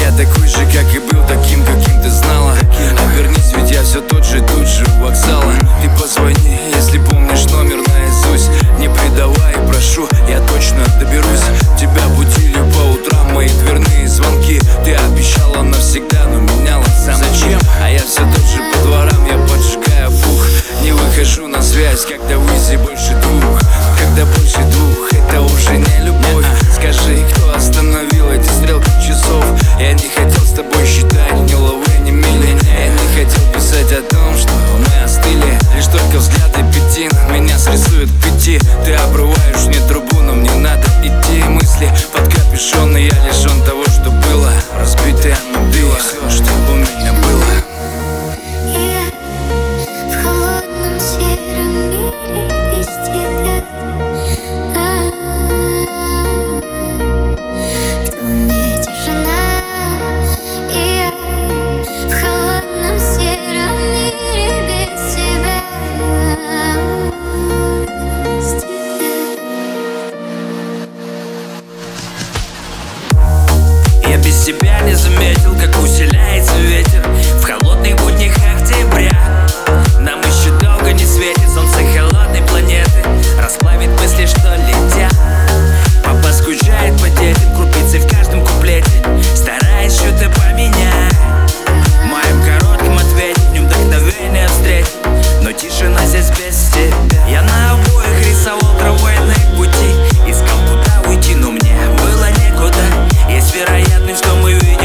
Я такой же, как и был, таким, каким ты знала. Обернись, ведь я все тот же, тут же у вокзала. Ты позвони, если помнишь номер наизусть. Не предавай, прошу, я точно доберусь. Тебя будили по утрам мои дверные звонки. Ты обещала навсегда, но меняла сам. Зачем? А я все тот же по дворам, я поджигаю пух. Не выхожу на связь, когда в Изи больше двух. Когда больше двух, это уже не любовь. Скажи, кто остановил эти стрелки часов? Я не хотел с тобой считать ни лавы, ни мили. Я не хотел писать о том, что мы остыли. Лишь только взгляды пятин меня срисуют к 5. Ты обрываешь мне трубу, но мне надо идти. Мысли под капюшон, и я лишен того, что было. Разбитое мобила, все, что у меня было. Я без тебя не заметил, как усиляется ветер в холодных буднях октября. Нам еще долго не светит солнце холодной планеты, расплавит мысли, что летят. Папа скучает по детям, крупицы в каждом куплете, стараясь что-то поменять. В моем коротком ответе в нем вдохновение встретить, но тишина здесь без тебя. Я на обоих рисовал трамвайные пути, искал куда уйти, но мне было некуда. Есть вероятность, что мы видим